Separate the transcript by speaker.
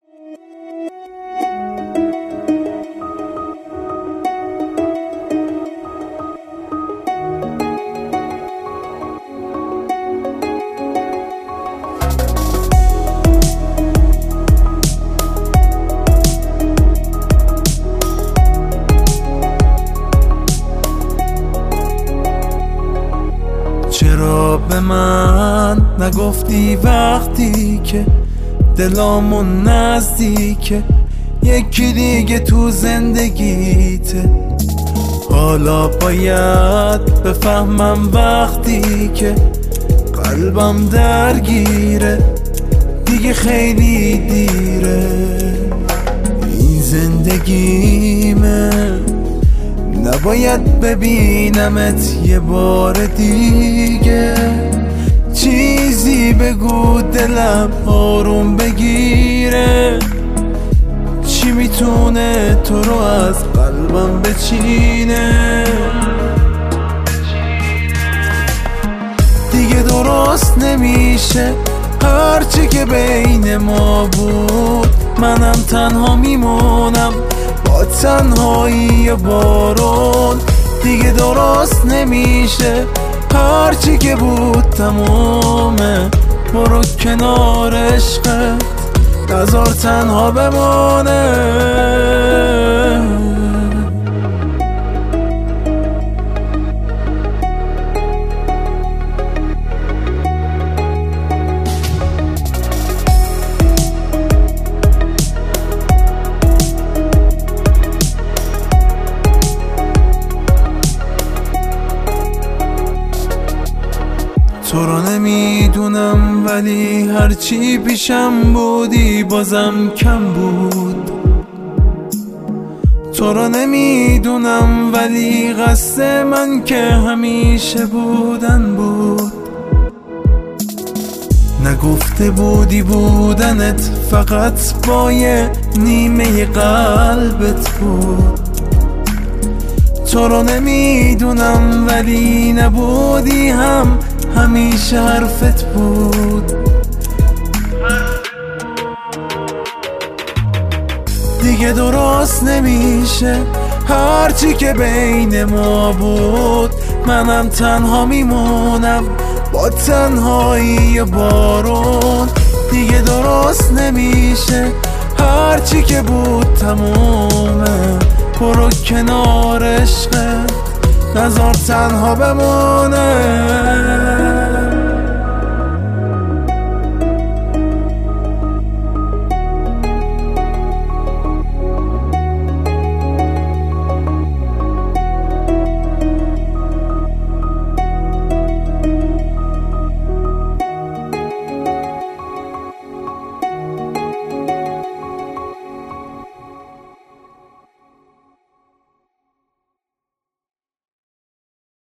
Speaker 1: چرا به من نگفتی وقتی که دلامون نزدیکه یکی دیگه تو زندگیته؟ حالا باید بفهمم وقتی که قلبم درگیره دیگه خیلی دیره. این زندگیمه، نباید ببینمت یه بار دیگه. چیزی بگو دلم آروم بگیره، چی میتونه تو رو از قلبم بچینه؟ دیگه درست نمیشه هرچی که بین ما بود، منم تنها میمونم با تنهایی بارون. دیگه درست نمیشه هرچی که بود تمومه، برو کنار عشقت نذار تنها بمانه. تو رو نمیدونم ولی هرچی پیشم بودی بازم کم بود. تو رو نمیدونم ولی قصد من که همیشه بودن بود. نگفته بودی بودنت فقط با یه نیمه قلبت بود. تو رو نمیدونم ولی نبودی هم همیشه حرفت بود. دیگه درست نمیشه هرچی که بین ما بود، منم تنها میمونم با تنهایی بارون. دیگه درست نمیشه هرچی که بود تمومه، برو کنار عشقت نذار تنها بمونه.